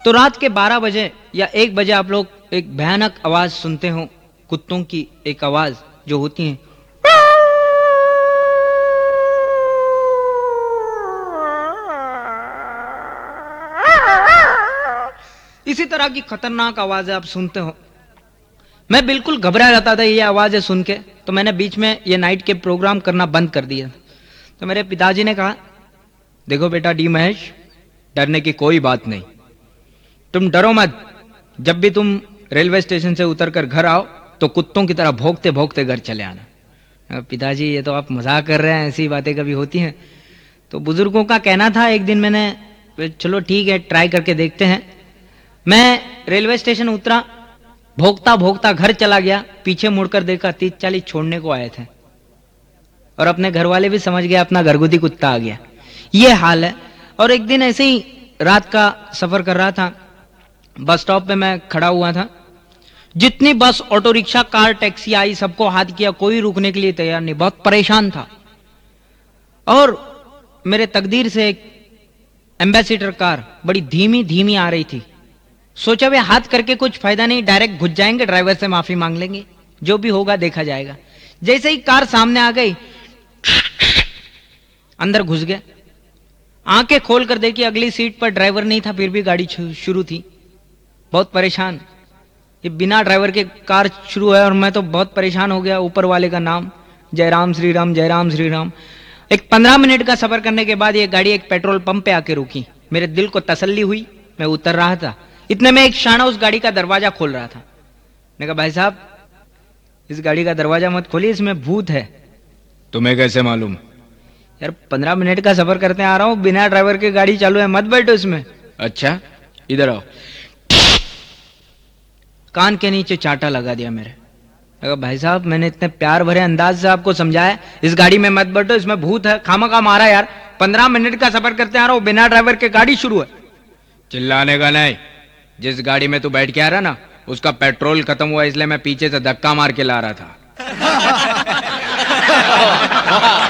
तो रात के 12 बजे या 1 बजे आप लोग एक भयानक आवाज सुनते हो, कुत्तों की एक आवाज जो होती है, इसी तरह की खतरनाक आवाजें आप सुनते हो। मैं बिल्कुल घबरा जाता था ये आवाजें सुन के, तो मैंने बीच में ये नाइट के प्रोग्राम करना बंद कर दिया। तो मेरे पिताजी ने कहा, देखो बेटा डी महेश, डरने की कोई बात नहीं, तुम डरो मत। जब भी तुम रेलवे स्टेशन से उतरकर घर आओ तो कुत्तों की तरह भौंकते भौंकते घर चले आना। पिताजी ये तो आप मजाक कर रहे हैं, ऐसी बातें कभी होती हैं? तो बुजुर्गों का कहना था। एक दिन मैंने चलो ठीक है ट्राई करके देखते हैं। मैं रेलवे स्टेशन उतरा, भोगता भोगता घर चला गया, पीछे मुड़कर देखा 30-40 छोड़ने को आए थे और अपने घर वाले भी समझ गए अपना घरगुती कुत्ता आ गया। ये हाल है। और एक दिन ऐसे ही रात का सफर कर रहा था, बस स्टॉप पे मैं खड़ा हुआ था। जितनी bus, auto rickshaw, car, taxi आई सबको हाथ किया, कोई रुकने के लिए तैयार नहीं, बहुत परेशान था। और मेरे तकदीर से एक एम्बेसडर कार बड़ी धीमी धीमी आ रही थी। सोचा वे हाथ करके कुछ फायदा नहीं, डायरेक्ट घुस जाएंगे, ड्राइवर से माफी मांग लेंगे, जो भी होगा देखा जाएगा। जैसे ही कार सामने आ गई, अंदर घुस गए। आंखें खोलकर देखी, अगली सीट पर ड्राइवर नहीं था, फिर भी गाड़ी शुरू थी। बहुत परेशान, ये बिना ड्राइवर के कार शुरू है और मैं तो बहुत परेशान हो गया। ऊपर वाले का नाम, जय राम श्री राम, जय राम श्री राम। एक 15 मिनट का सफर करने के बाद ये गाड़ी एक पेट्रोल पंप पे आके रुकी। मेरे दिल को तसल्ली हुई, मैं उतर रहा था, इतने में एक शाना उस गाड़ी का दरवाजा खोल रहा था। मैंने कहा, भाई साहब इस गाड़ी का दरवाजा मत खोलिए, इसमें भूत है। तुम्हें कैसे मालूम? यार 15 मिनट का सफर करते आ रहा हूं, बिना ड्राइवर के गाड़ी चालू है, मत बैठो इसमें। अच्छा, इधर आओ। कान के नीचे चाटा लगा दिया मेरे। कहा, भाई साहब मैंने इतने प्यार भरे अंदाज से आपको समझाया, इस गाड़ी में मत बैठो, इसमें भूत है, खामखा मारा यार। 15 मिनट का सफर करते आ रहा हूं, बिना ड्राइवर के गाड़ी शुरू है। चिल्लाने का नहीं, जिस गाड़ी में तू बैठ के आ रहा ना, उसका पेट्रोल खत्म हुआ, इसलिए मैं पीछे से धक्का मार के ला रहा था।